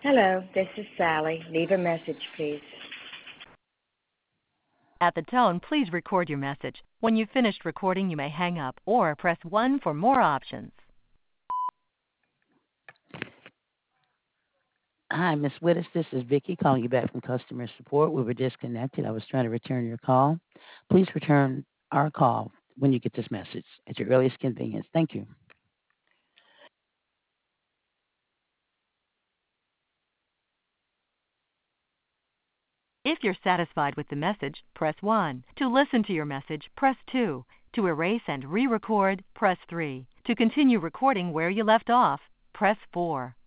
Hello, this is Sally. Leave a message, please. At the tone, please record your message. When you've finished recording, you may hang up or press 1 for more options. Hi, Miss Wittes. This is Vicky calling you back from customer support. We were disconnected. I was trying to return your call. Please return our call when you get this message at your earliest convenience. Thank you. If you're satisfied with the message, press 1. To listen to your message, press 2. To erase and re-record, press 3. To continue recording where you left off, press 4.